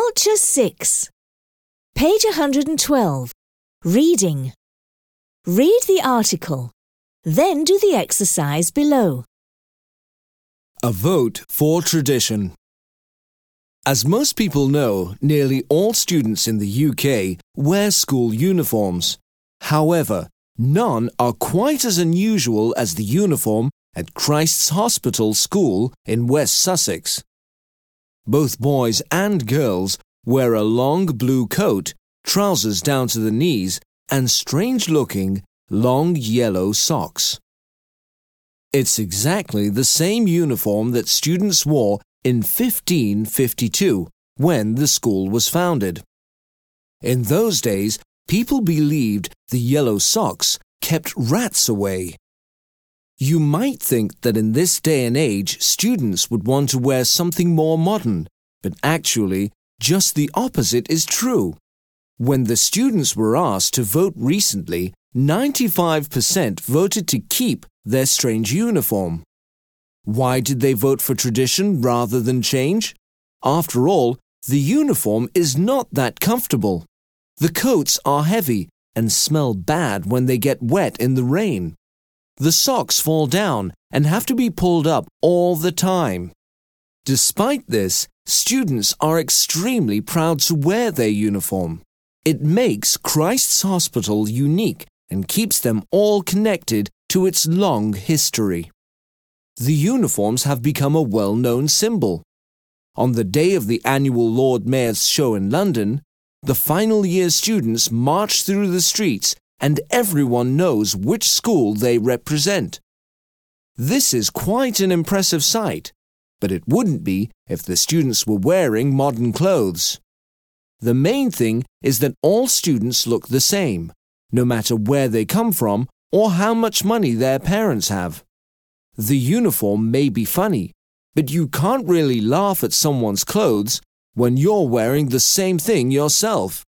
Culture 6. Page 112. Reading. Read the article. Then do the exercise below. A vote for tradition. As most people know, nearly all students in the UK wear school uniforms. However, none are quite as unusual as the uniform at Christ's Hospital School in West Sussex. Both boys and girls wear a long blue coat, trousers down to the knees, and strange-looking, long yellow socks. It's exactly the same uniform that students wore in 1552, when the school was founded. In those days, people believed the yellow socks kept rats away. You might think that in this day and age, students would want to wear something more modern, but actually, just the opposite is true. When the students were asked to vote recently, 95% voted to keep their strange uniform. Why did they vote for tradition rather than change? After all, the uniform is not that comfortable. The coats are heavy and smell bad when they get wet in the rain. The socks fall down and have to be pulled up all the time. Despite this, students are extremely proud to wear their uniform. It makes Christ's Hospital unique and keeps them all connected to its long history. The uniforms have become a well-known symbol. On the day of the annual Lord Mayor's show in London, the final year students march through the streets and everyone knows which school they represent. This is quite an impressive sight, but it wouldn't be if the students were wearing modern clothes. The main thing is that all students look the same, no matter where they come from or how much money their parents have. The uniform may be funny, but you can't really laugh at someone's clothes when you're wearing the same thing yourself.